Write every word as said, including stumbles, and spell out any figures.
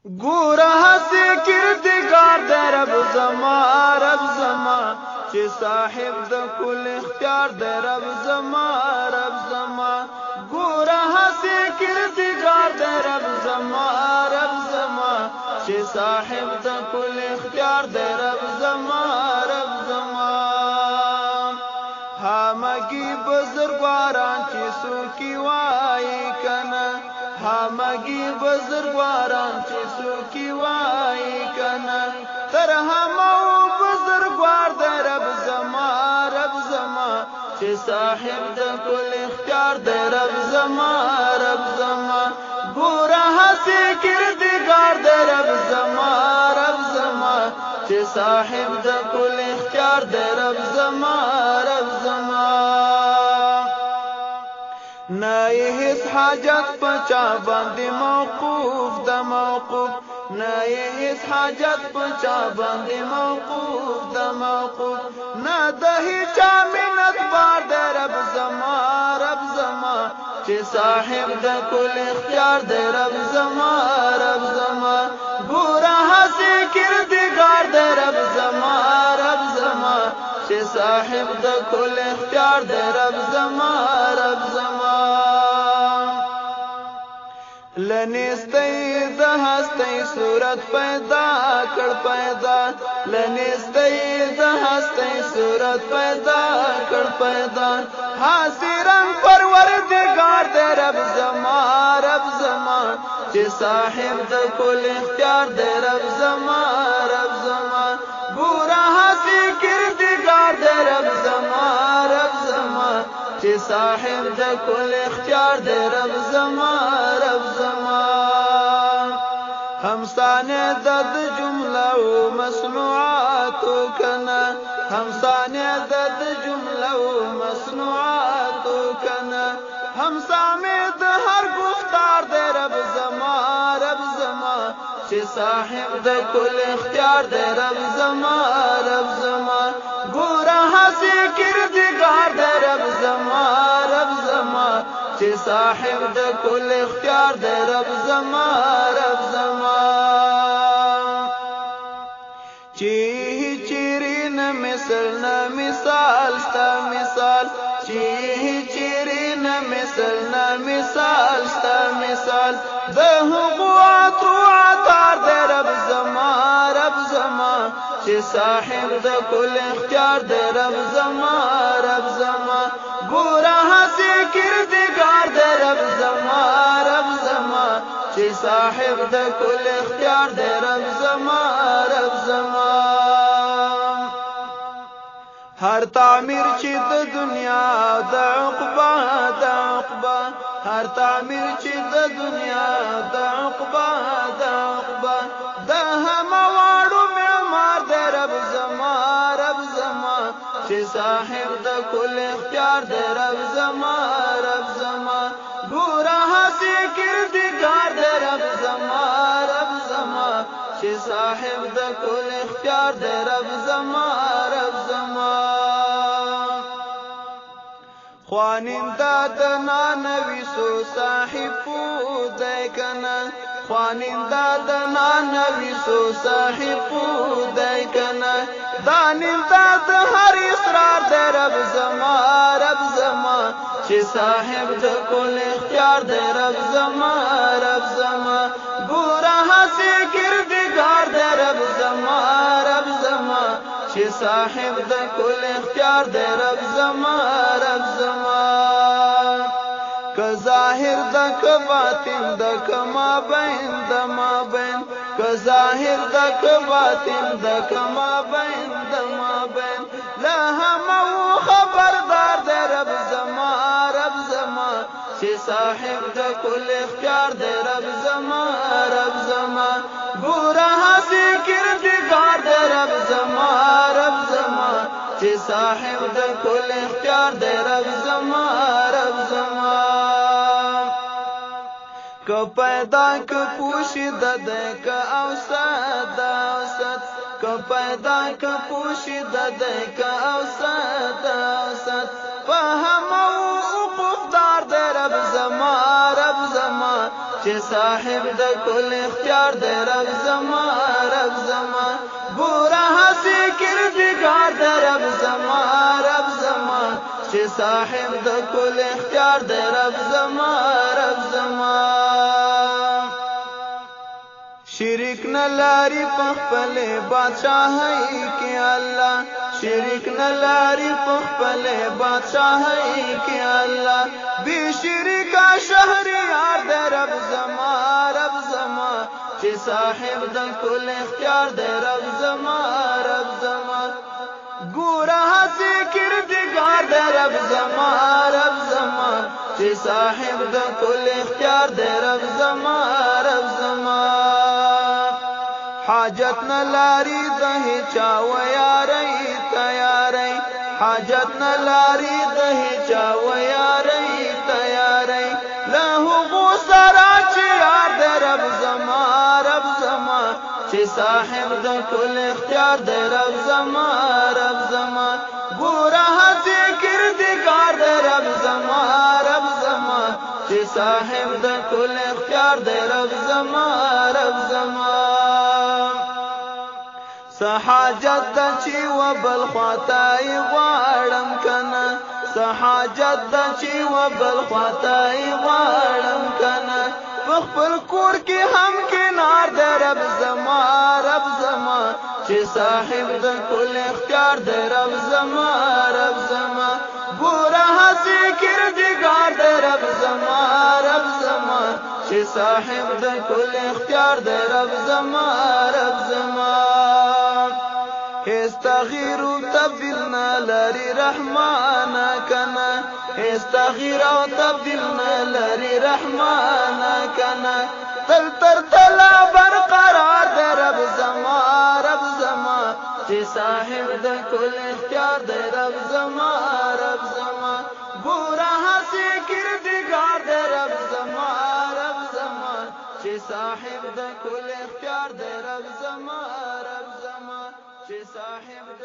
ګوره هسې کردګار د رب زما رب زما چې صاحب د کل اختیار د رب زما رب زما ګوره هسې کردګار د رب زما رب زما چې صاحب د کل اختیار د رب زما رب زما همگی بزرگواران چې څوکي وایي کنه همگی بزرگواران چې څوکي وایي کنه تر همو بزرگوار د رب زما رب زما چې صاحب د کل اختیار د رب زما رب زما ګوره هسې کردګار د رب زما رب زما چې صاحب د کل اختیار د رب زما رب زما نه هیڅ حاجت پچا باندې موقوف د موقوف نه هیڅ حاجت پچا باندې موقوف د موقوف نه د هیچا منت بار د رب زما رب زما چې صاحب د کل اختیار د رب زما رب زما ګوره هسې کردګار د رب زما رب زما چې صاحب د کل اختیار د رب زما رب زما لنستی د هستی صورت پیدا کړ پیدا لنستی د هستی صورت پیدا کړ پیدا حاضرن پروردگار د رب زما رب زما چې صاحب د کل اختیار د رب زما رب زما ګوره هسې کردګار د رب زما رب زما چې صاحب د کل اختیار د رب زما رب زما همسانه د جمله او مصنوعات کنا همسانه د جمله او مصنوعات کنا همسامه د هر گفتار د رب زما رب زما چې صاحب د کل اختیار د رب زما رب زما ګوره هسې کردګار د رب زما رب زما چې صاحب د کل اختیار د رب زما رب زما چې چیرې نه مثل نه مثال ستا مثال چې چیرې نه مثل نه مثال ستا مثال د هغو عطرو عطار د رب زما رب زما چې صاحب د کل اختیار د رب زما رب زما ګوره هسې کردګار د رب زما رب زما چې صاحب د کل اختیار د رب زما رب زما هر تعمیر چې د دنیا د عقبا د عقبا هر تعمیر چې د دنیا د عقبا د عقبا د همواړو معمار د رب زما رب زما چې صاحب د کل اختیار د رب زما رب زما ګوره هسې کردګار د رب زما رب زما چې صاحب د کل اختیار د رب زما رب زما خواننده د نانوي سو صاحب پودی کنه خواننده د نانوي سو صاحب پودی کنه داننده د هر اصرار د رب زما رب زما چې صاحب د کل اختیار د رب زما رب زما ګوره هسې کردګار د رب زما رب زما چې صاحب د کل اختیار د رب زما رب زما که ظاهر د که باطن د که ما بین د ما بین که ظاهر د که باطن د که ما بین د ما بین له همو خبردار د رب زما رب زما چې صاحب د کل اختیار د رب زما رب زما ګوره هسې کردګار د رب زما رب زما چې صاحب د کل اختیار د رب زما رب زما که پیدا که پوشیده ده که اوسط اوسط که پیدا که پوشیده ده که اوسط اوسط په همو وقوف دار د رب زما رب زما چې صاحب د کل اختیار دی رب زما رب زما ګوره هسې کردګار دی رب زما رب زما چې صاحب د کل اختیار دی رب زما رب زما شریک نه لري په خپل بادشاہي کې الله شریک نه لري په خپل بادشاہي کې الله بے شریکا شهریار دی رب زما رب زما چې صاحب د کل اختیار دی رب زما رب زما ګوره هسې کردګار دی رب زما رب زما چې صاحب د کل اختیار دی رب زما رب زما حاجت نه لري د هیچا و یارۍ تیارۍ حاجت نه لري د هیچا و یارۍ تیارۍ له هغو سره چې یار دی رب زما رب زما چې صاحب د کل اختیار دی رب زما رب زما ګوره هسې کردګار دی رب زما رب زما چې صاحب د کل اختیار دی رب زما رب زما سحاجت د چې و بل خواته غواړم کنه سحاجت د چې و بل خواته غواړم کنه په خپل کور کې هم کنار دی رب زما رب زما چې صاحب د کل اختیار دی رب زما رب زما ګوره هسې کردګار دی رب زما رب زما چې صاحب د کل اختیار دی رب زما رب زما استغیر و تبدیل نه لري رحمانا کنه استغیر او تبدیل نه لري رحمانا کنه تل تر تلا برقرار دی رب زما رب زما چې صاحب د کل اختیار دی رب زما رب زما ګوره هسې کردګار دی رب زما رب زما چې صاحب د کل اختیار دی رب زما رب زما چې صاحب